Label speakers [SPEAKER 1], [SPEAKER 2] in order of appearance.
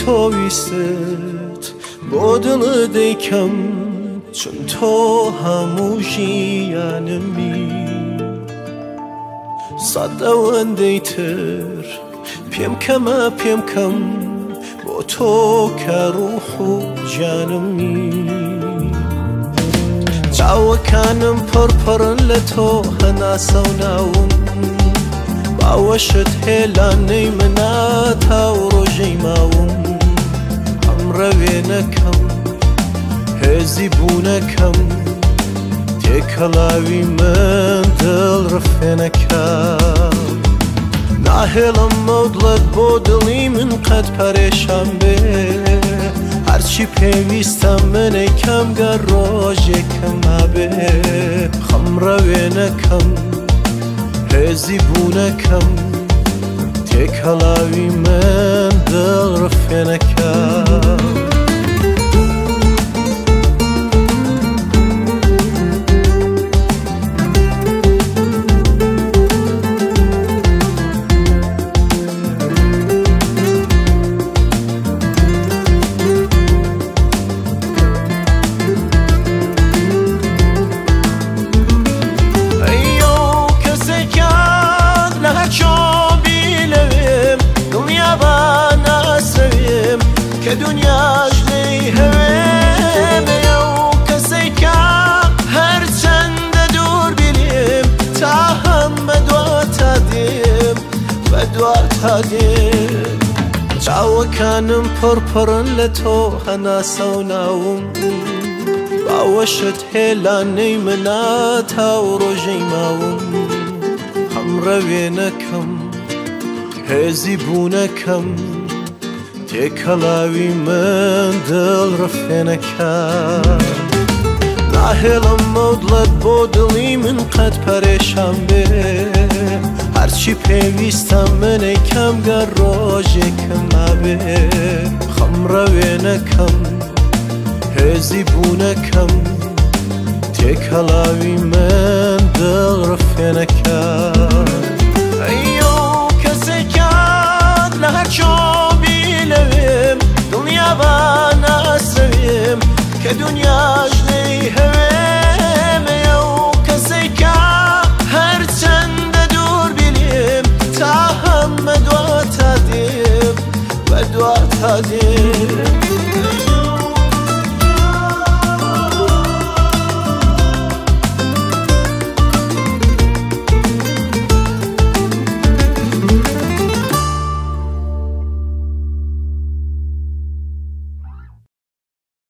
[SPEAKER 1] تۆویست بۆ دڵت دەیکەم چون تۆ هەموو ژیانمی سەد ئەوەندەی تر پێم کەمە پێم کەم بۆ تۆ کە ڕوح و جانمی چاوەکانم پڕپڕن لە تۆ هەناسە و ناوم باوەشت هێلانەی منە تاو ڕۆژەی ماوم ئەم ڕەوێنەکەم هێزی بوونەکەم تێکەڵاوی من دڵ ڕفێنەکەم ناهێڵم مەودڵت بۆ دڵی من قەت پەرێشان بێ هەرچی پێویستە منەی کەم گەر ڕۆژێکم هەبێ خەم ڕەوێنەکەم هێزی بوونەکەم تێکەڵاوی من دڵ ڕفێنەکەم دنیاش لی هویم یو کسی که هر چند دور بینیم تا هم بدوات دیم چاوەکانم پڕپڕن لە تۆ هەناسە و ناوم باوەشت هێلانەی منە تاو ڕۆژەی ماوم هەم ڕەوێنەکەم هێزی بوونەکەم تێکەڵاوی من دڵ ڕفێنەکەم ناهێڵم مەودڵت بۆ دڵی من قەت پەرێشان بێ هەرچی پێویستە منەی کەم گەر ڕۆژێکم هەبێ خەم ڕەوێنەکەم هێزی بوونەکەم تێکەڵاوی من دڵ ڕفێنەکەم ئەیۆ کەسێکات لە هەر